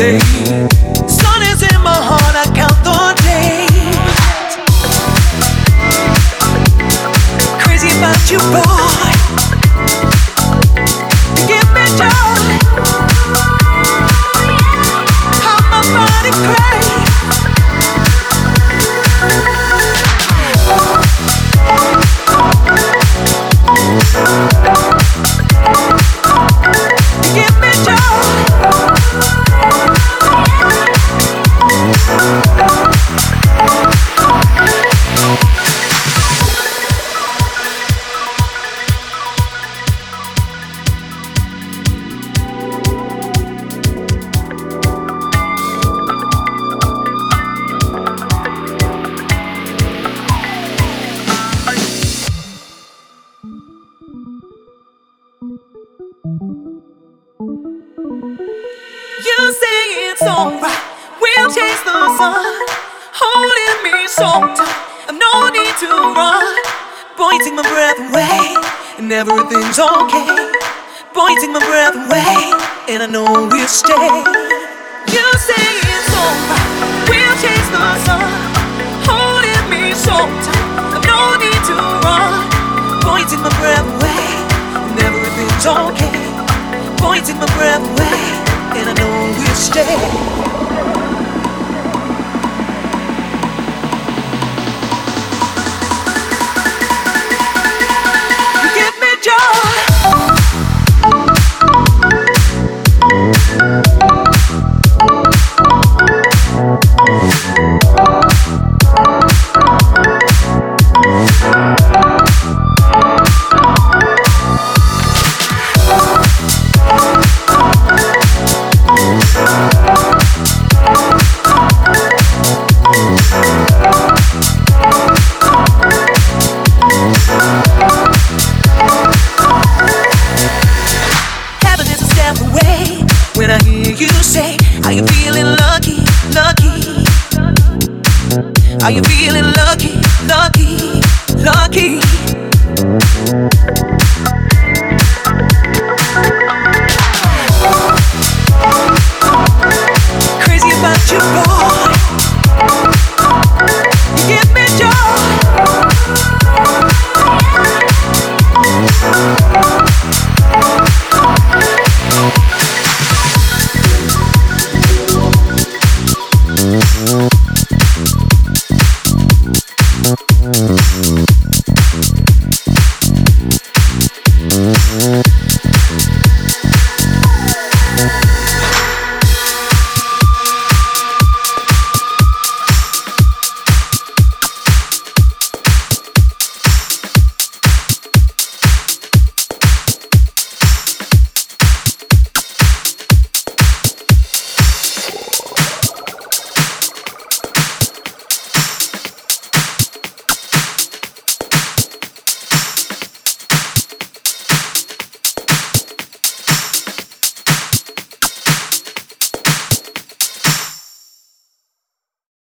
day. Sun is in my heart, I count the days. Crazy about you, boy. You give me joy. How my body craves. Give me joy. You say it's alright, we'll chase the sun, holding me so tight, I've no need to run. Boy, you take my breath away, and everything's okay. Boy, you take my breath away, and I know we'll stay. You say it's alright, we'll chase the sun, holding me so tight, I've no need to run. Boy, you take my breath away, and everything's okay. Boy, you take my breath away, and I know we'll stay. You give me joy. Heaven is a step away when I hear you say, are you feeling lucky, lucky? Are you feeling lucky, lucky, lucky?